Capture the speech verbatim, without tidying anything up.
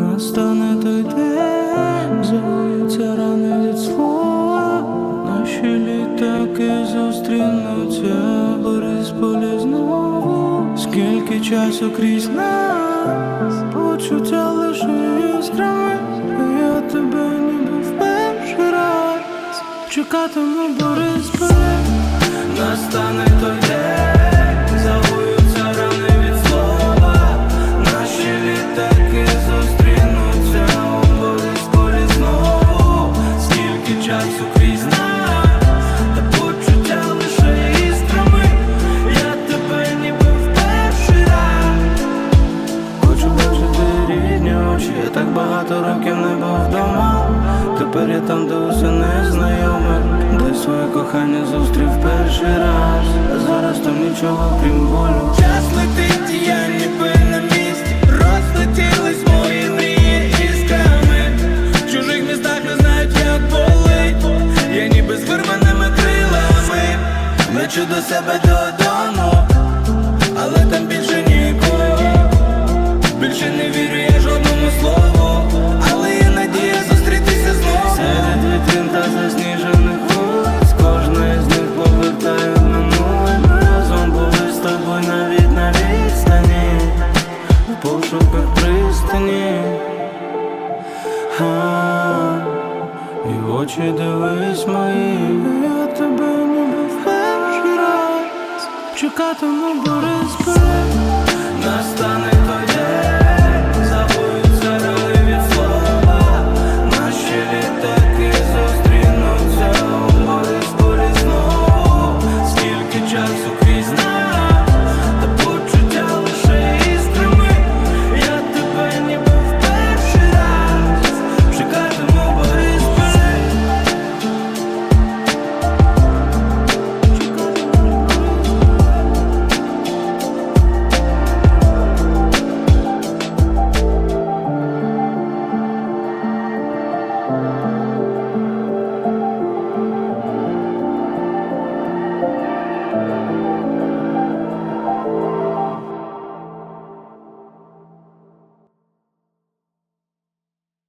Настане той день, загоються рани від слова, наші літаки зустрінуться в Борисполі знову. Скільки часу крізь нас, почуття лише іскрами, а я тебе ніби в перший раз чекатиму в Борисполі. Настане той день, загоються рани від слова, наші літаки зустрінуться у Борисполі знову. Скільки часу крізь нас, та почуття лише іскрами, я тебе ніби в перший раз хочу бачити рідні очі. Я так багато років не був вдома, тепер я там, де усе незнайоме, де своє кохання зустрів перший раз. А зараз там нічого крім болю. Час летить, і я ніби на місці, розлетілись мої мрії іскрами. В чужих містах не знають, як болить, я ніби з вирваними крилами лечу до себе додому, але там більше нікого. Більше не вірю я жодному слову, але є надія зустрітися знову. Серед вітрин та засніжених вулиць, кожна із них повертає в минуле. Ми разом були з тобою навіть на відстані, в пошуках пристані. А, і в очі дивись мої, я тебе ніби в перший раз чекатиму в Борисполі. Настане